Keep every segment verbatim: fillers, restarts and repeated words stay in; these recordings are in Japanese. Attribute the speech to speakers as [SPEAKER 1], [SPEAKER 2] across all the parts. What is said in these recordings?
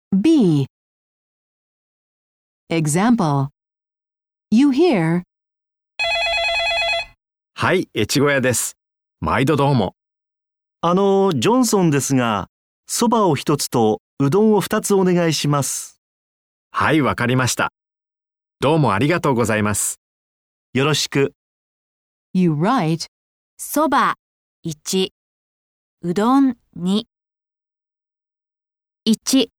[SPEAKER 1] B. Example. You hear,
[SPEAKER 2] はい、越後屋です。毎度どうも。
[SPEAKER 3] あの、ジョンソンですが、そばを一つとうどんを二つお願いします。
[SPEAKER 2] はい、わかりました。どうもありがとうございます。
[SPEAKER 3] よろしく。
[SPEAKER 1] you write,
[SPEAKER 4] そばいち、うどんに。いち。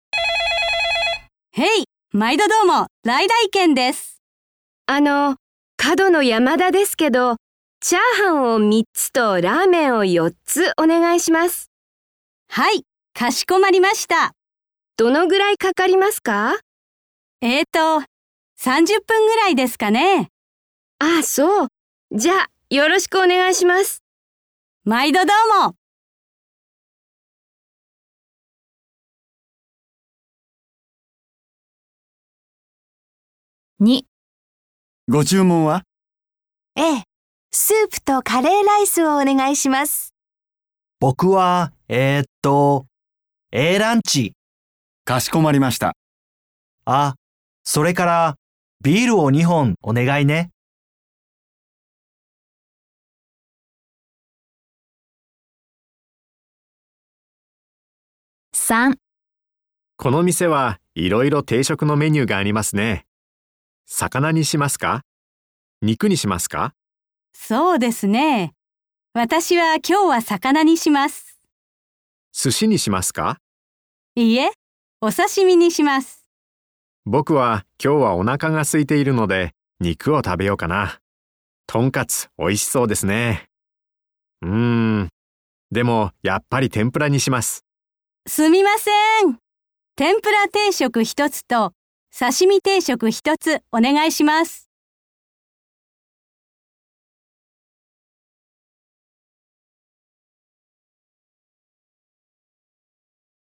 [SPEAKER 5] へい、毎度どうも、来大軒です。
[SPEAKER 6] あの、角の山田ですけど、チャーハンをみっつとラーメンをよっつお願いします。
[SPEAKER 5] はい、かしこまりました。
[SPEAKER 6] どのぐらいかかりますか？
[SPEAKER 5] えーと、さんじゅっぷんぐらいですかね。
[SPEAKER 6] ああ、そう。じゃあ、よろしくお願いします。
[SPEAKER 5] 毎度どうも。
[SPEAKER 4] に。
[SPEAKER 7] ご注文は？
[SPEAKER 8] ええ、スープとカレーライスをお願いします。
[SPEAKER 3] 僕は、えーっと、A ランチ。
[SPEAKER 7] かしこまりました。
[SPEAKER 3] あ、それからビールをにほんお願いね。
[SPEAKER 4] さん。
[SPEAKER 2] この店はいろいろ定食のメニューがありますね。魚にしますか？肉にしますか？
[SPEAKER 5] そうですね。私は今日は魚にします。
[SPEAKER 2] 寿司にしますか？
[SPEAKER 5] いいえ、お刺身にします。
[SPEAKER 2] 僕は今日はお腹が空いているので肉を食べようかな。とんかつ美味しそうですね。うーん。でもやっぱり天ぷらにします。
[SPEAKER 5] すみません。天ぷら定食一つと刺身定食一つお願いします。